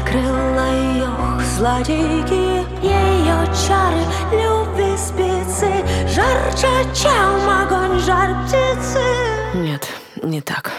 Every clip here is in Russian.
Златокрылая ее злодейки, ее чары, любви спицы, жарче, чем огонь, жар птицы. Нет, не так.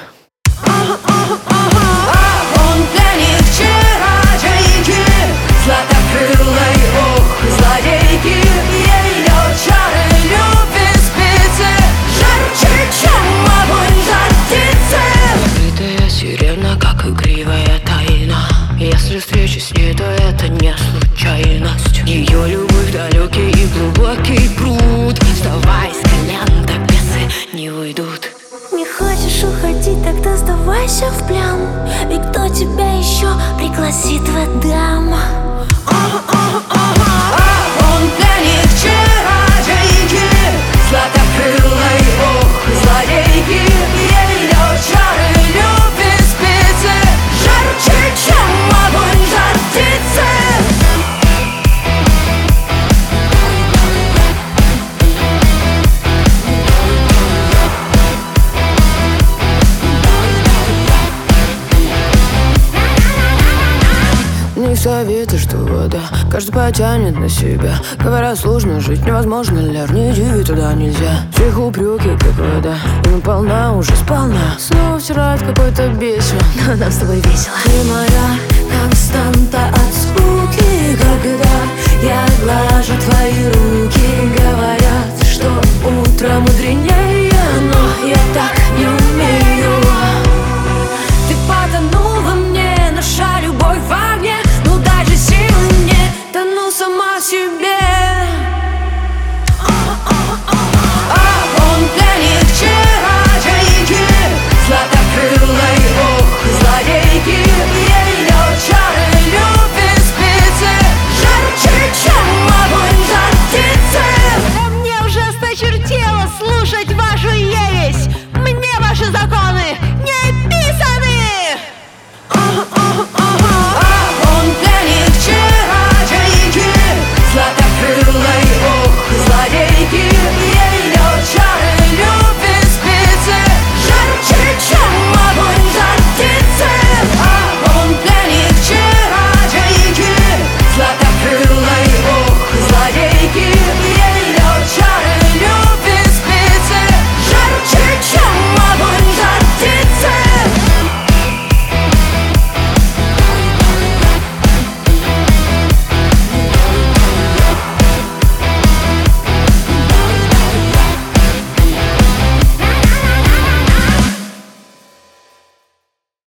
Он для них чародейки, златокрылой, злодейки, ее чары, любви спицы, жарче, чем огонь, жар птицы. Закрытая сирена, как игривая тайна. Если встреча с ней, то это не случайность. Ее любовь далекий и глубокий пруд. Вставай с колен, так бесы не уйдут. Не хочешь уходить, тогда сдавайся в плен. И кто тебя еще пригласит в Эдем? Он для них чародейки, златокрылой, злодейки, ее чары, любви спицы, жарче, чем огонь, жар птицы. Не советы, что вода каждый потянет на себя. Говорят, сложно жить, невозможно, ляр, не иди туда нельзя. Всех упреки, как вода, и полна уже сполна. Снова вчера какой-то бесен, но нам с тобой весело. Ты моя константа от скуки, когда я глажу твои руки.